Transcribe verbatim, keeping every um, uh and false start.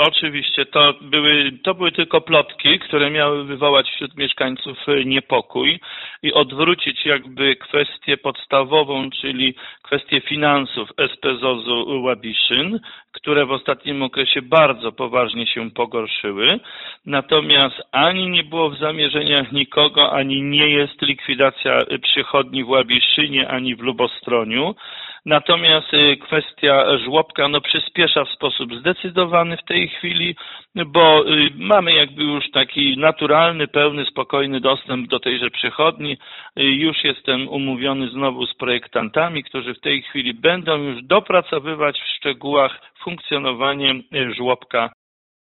Oczywiście, to były, to były tylko plotki, które miały wywołać wśród mieszkańców niepokój i odwrócić jakby kwestię podstawową, czyli kwestię finansów S P ZOZ-u Łabiszyn, które w ostatnim okresie bardzo poważnie się pogorszyły. Natomiast ani nie było w zamierzeniach nikogo, ani nie jest likwidacja przychodni w Łabiszynie, ani w Lubostroniu. Natomiast kwestia żłobka no, przyspiesza w sposób zdecydowany w tej chwili, bo mamy jakby już taki naturalny, pełny, spokojny dostęp do tejże przychodni. Już jestem umówiony znowu z projektantami, którzy w tej chwili będą już dopracowywać w szczegółach funkcjonowanie żłobka